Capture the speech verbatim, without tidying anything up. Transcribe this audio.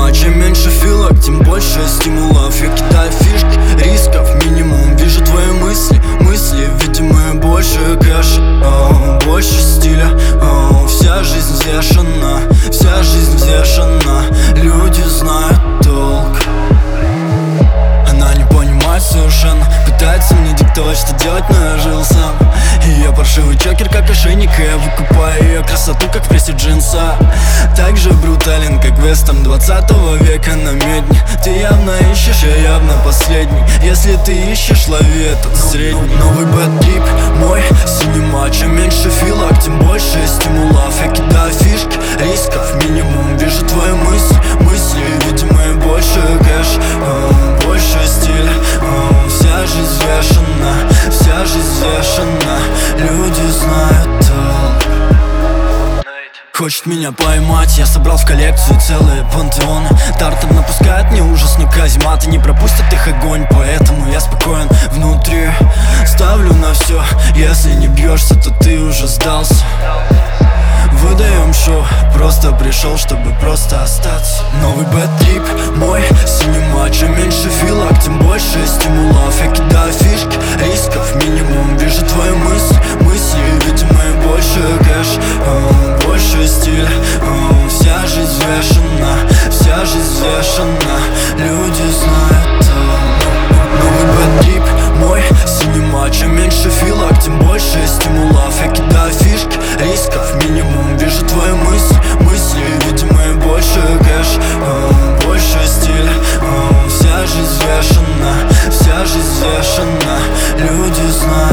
синема. Чем меньше филок, тем больше стимулов. Я кидаю фишки, рисков минимум. Вижу твои мысли, мысли, видимо, больше кэша, о, больше стиля, о, вся жизнь взвешена, вся жизнь взвешена. Люди знают толк. Она не понимает совершенно, пытается мне диктовать, что делать, но я жил сам. Ее паршивый чокер, как ошейник, и я выкупаю ее красоту, как в прессе джинса. Так же брутален, как вестерн двадцатого века на медне. Ты явно ищешь, я явно последний. Если ты ищешь, лови этот средний. Новый бэд-трип, мой синема. Чем меньше филок, тем больше стимулов. Я кидаю фишки, рисков минимум. Вижу твои мысли, мысли, видимо, больше кэш, о, больше стиля, о, вся жизнь взвешена, вся жизнь взвешена. Люди знают толк. Хочет меня поймать, я собрал в коллекцию целые пантеоны. Тартом напускает мне ужасную каземат, и не пропустят их огонь, поэтому я спокоен внутри. Ставлю на все, если не бьешься, то ты уже сдался. Выдаем шоу, просто пришел, чтобы просто остаться. Новый бэд-трип, мой синема. Чем меньше филок, тем больше стимулов. Я кидаю фишки, рисков минимум. Вижу твои мысли, мысли, видимо, больше кэш, о, больше стиля, о, вся жизнь взвешена, вся жизнь взвешена. Люди знают толк. Новый бэд-трип, мой синема. Чем меньше филок, тем больше стимулов. Я кидаю фишки, рисков минимум. Вижу твои мысли, мысли, видимо, больше кэш, о, больше стиля, о, вся жизнь взвешена, вся жизнь взвешена. Люди знают.